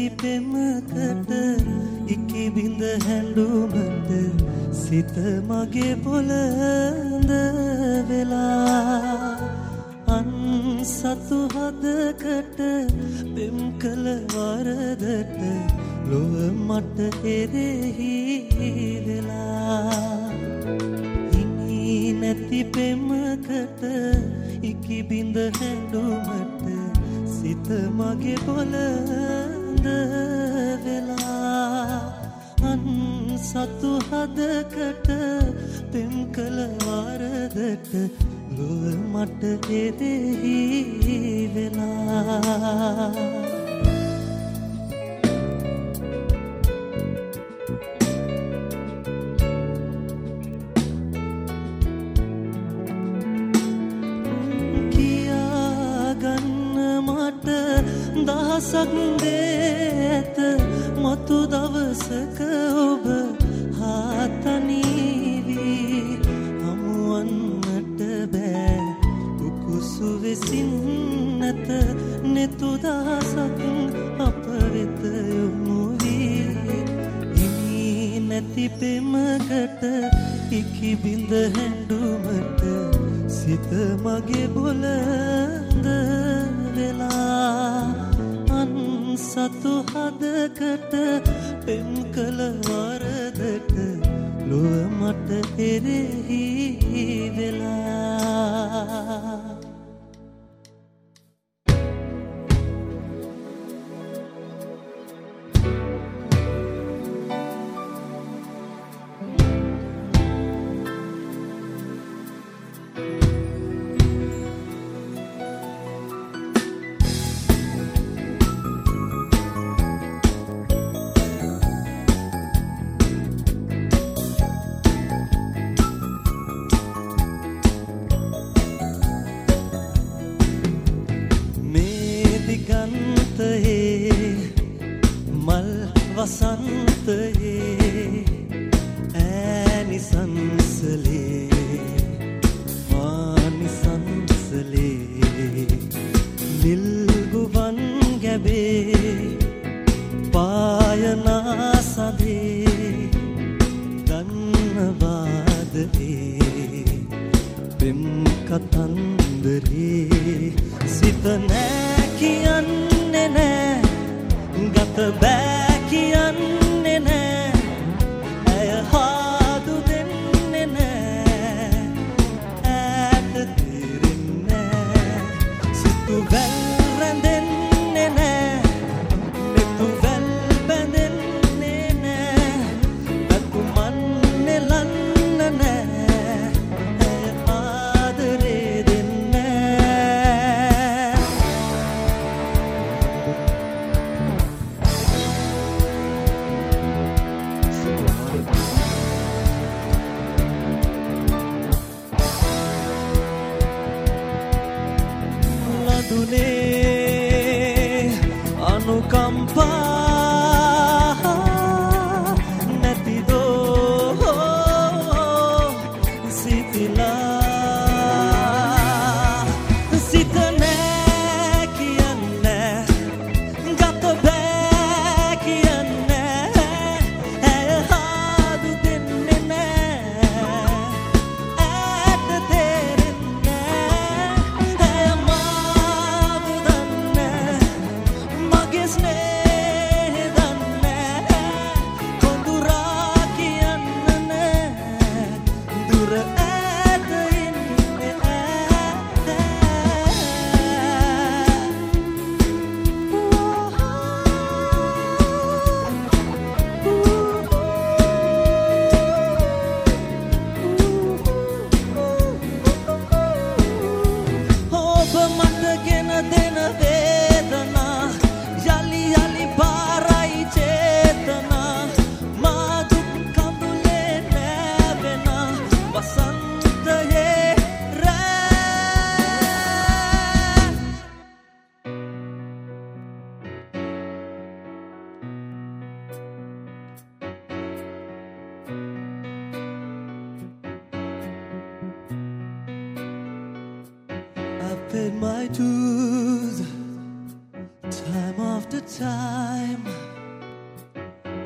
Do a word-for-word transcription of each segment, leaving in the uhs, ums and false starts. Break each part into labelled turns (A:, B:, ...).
A: නැති පෙමකට ඉකි බිඳ හැඬුමට සිත මගේ පොළඳ වෙලා අන් සතු හදකට පෙම් කළ වරදට ලොව මට එරෙහි වෙලා ඉනි නැති පෙමකට ඉකි බිඳ හැඬුමට සිත මගේ පොළඳ වෙලා අන් සතු හදකට පෙම් කළ වරදට ලොව මට එරෙහි වෙලා දහසක් දේත මතු දවසක ඔබ හාතනීවී හමුවන්නට බෑ උකුසු වෙසින් නැත නෙතු දහසක් අප වෙත යොමු වී ඉනි නැති පෙමකට ඉකි බිඳ හැඬුමට සිත මගේ බොළඳ වෙලා සතු හදකට පෙම් කළ වරදට ලොව මට එරෙහි වෙලා වසන්තයේ ඈනිසංසලේ මානිසංසලේ නිල්ගුවන් ගැබේ පායනා සදේ දන්නවාදේ පෙම් කතන්දරේ සිත නෑ කියන්නේ නෑ ගත බෑ කියන්නේ නෑ ඇය හාදු දෙන්නේ නෑ ඈත තේරෙන්නේ සිතු වැල් රැඳෙන්නේ නෑ මෙතු වැල් බැඳෙන්නේ නෑ වැකුමන් නෙලන්න නෑ ඇය ආදරේ දෙන්නේ අනුකම්පා නැතිදෝ සිතිලා සිත නෑ කියන්නේ ගත බෑ කියන්නේ ඇය හාදු දෙන්නේ නෑ ඈත තේරෙන්නේ ඇය මාව දන්නේ මගේ ස්නේහ දන්නේ කොඳුරා කියන්න නෑ දුර ඈත ඉන්නේ ඈත ඔබ මට ගෙන දෙන වේදනා යලි යලි පාරයි චේතනා මා දුක් කඳුලේ නැවෙන වසන්තයේ රෑ I've paid my dues time after time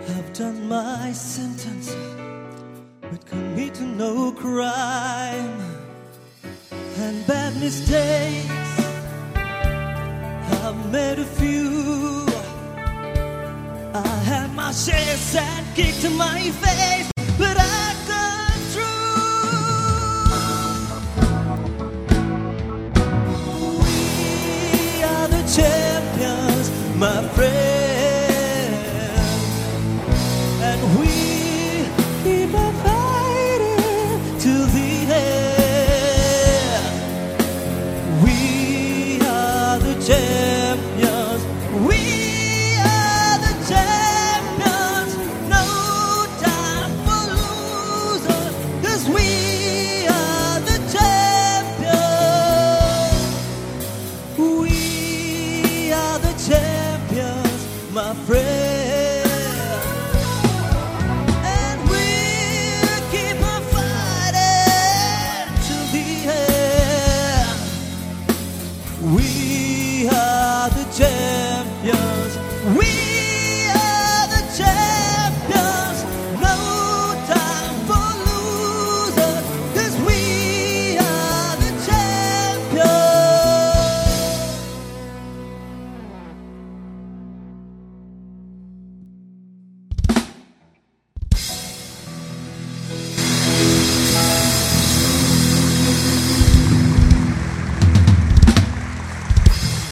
A: I've done my sentence, but committed no crime and bad mistakes. I've made a few. I had my shares and kicked in my face, but I've gone through. We are the champions, my friend, and we keep on fighting till the end. We are the champions. We are the champions. No time for losers, 'cause we are the champions. We are the champions, my friend. And we'll keep on fighting till the end. We are the champions. We